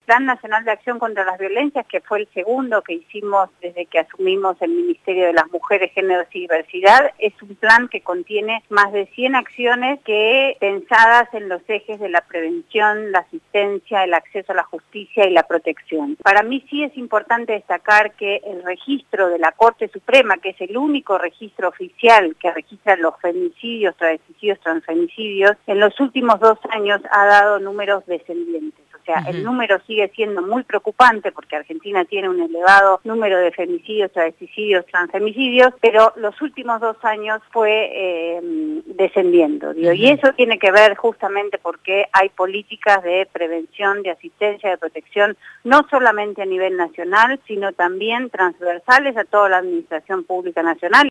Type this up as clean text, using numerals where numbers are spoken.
Plan Nacional de Acción contra las Violencias, que fue el segundo que hicimos desde que asumimos el Ministerio de las Mujeres, Géneros y Diversidad, es un plan que contiene más de 100 acciones que pensadas en los ejes de la prevención, la asistencia, el acceso a la justicia y la protección. Para mí sí es importante destacar que el registro de la Corte Suprema, que es el único registro oficial que registra los femicidios, travesticidios, transfemicidios, en los últimos 2 años ha dado números descendientes. O sea, el número sigue siendo muy preocupante porque Argentina tiene un elevado número de femicidios, travesticidios, transfemicidios, pero los últimos 2 años fue descendiendo. Y eso tiene que ver justamente porque hay políticas de prevención, de asistencia, de protección, no solamente a nivel nacional, sino también transversales a toda la administración pública nacional.